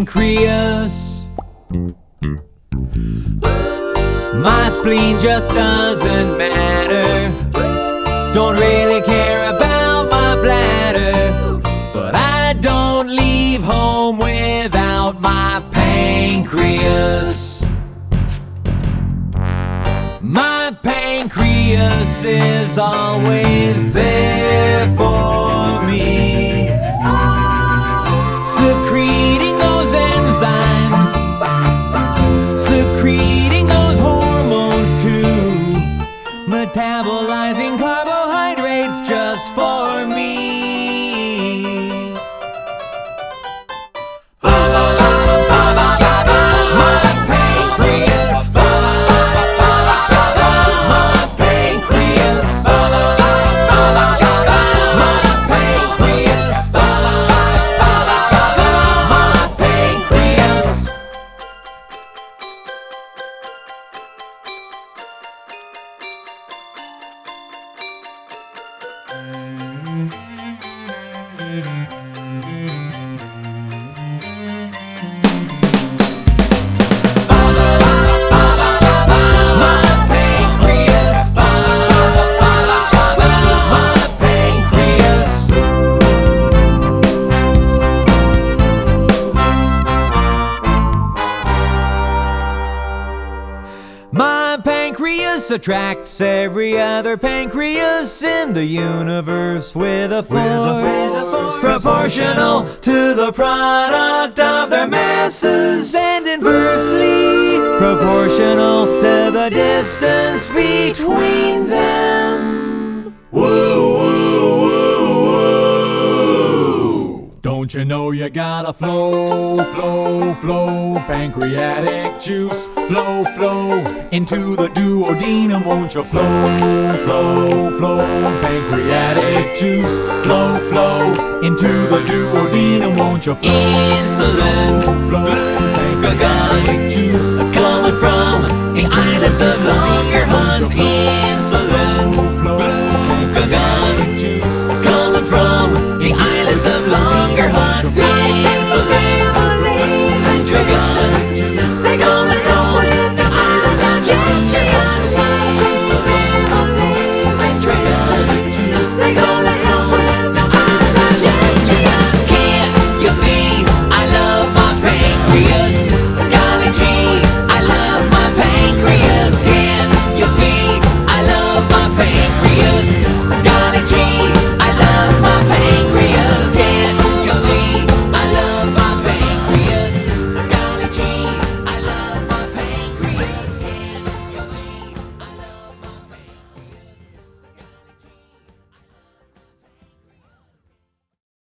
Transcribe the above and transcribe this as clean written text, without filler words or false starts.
pancreas. My spleen just doesn't matter. Don't really care about my bladder, but I don't leave home without my pancreas. My pancreas is always there for me, secreting those enzymes, secreting those hormones too, metabolizing carbohydrates just for me. My pancreas attracts every other pancreas in the universe with a force proportional to the product of their masses, and inversely proportional to the distance between them. Woo, woo, woo, woo. Don't you know you gotta flow, flow, flow, pancreatic juice, flow, flow, into the duodenum, won't you flow, flow, flow, pancreatic juice, flow, flow, into the duodenum, won't you flow, insulin, flow, pancreatic juice, coming from the islands of Langerhans, insulin, flow,